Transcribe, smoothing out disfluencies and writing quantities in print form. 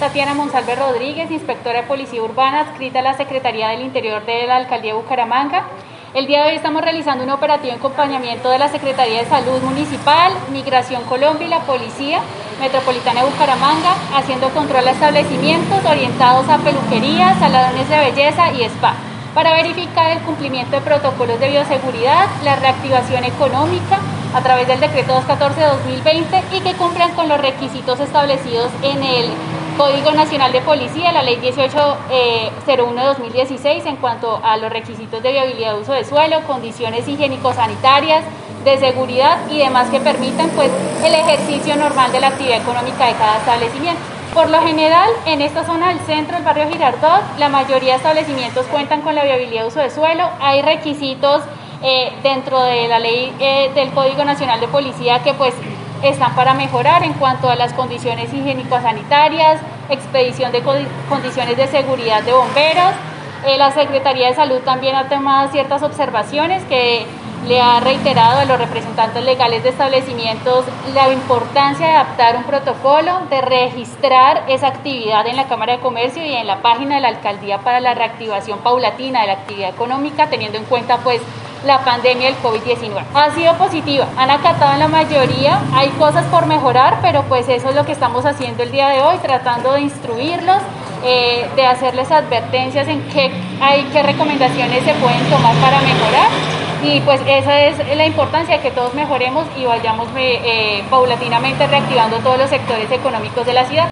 Tatiana Monsalve Rodríguez, inspectora de Policía Urbana, adscrita a la Secretaría del Interior de la Alcaldía de Bucaramanga. El día de hoy estamos realizando un operativo en acompañamiento de la Secretaría de Salud Municipal, Migración Colombia y la Policía Metropolitana de Bucaramanga, haciendo control a establecimientos orientados a peluquerías, salones de belleza y spa, para verificar el cumplimiento de protocolos de bioseguridad, la reactivación económica a través del decreto 214/2020 y que cumplan con los requisitos establecidos en el Código Nacional de Policía, la Ley 1801/2016, en cuanto a los requisitos de viabilidad de uso de suelo, condiciones higiénico-sanitarias, de seguridad y demás que permitan pues el ejercicio normal de la actividad económica de cada establecimiento. Por lo general, en esta zona del centro, el barrio Girardot, la mayoría de establecimientos cuentan con la viabilidad de uso de suelo. Hay requisitos dentro de la ley del Código Nacional de Policía que pues están para mejorar en cuanto a las condiciones higiénico-sanitarias, expedición de condiciones de seguridad de bomberos. La Secretaría de Salud también ha tomado ciertas observaciones que le ha reiterado a los representantes legales de establecimientos la importancia de adaptar un protocolo, de registrar esa actividad en la Cámara de Comercio y en la página de la Alcaldía para la reactivación paulatina de la actividad económica, teniendo en cuenta pues la pandemia del COVID-19. Ha sido positiva, han acatado en la mayoría, hay cosas por mejorar, pero pues eso es lo que estamos haciendo el día de hoy, tratando de instruirlos, de hacerles advertencias en qué recomendaciones se pueden tomar para mejorar. Y pues esa es la importancia de que todos mejoremos y vayamos paulatinamente reactivando todos los sectores económicos de la ciudad.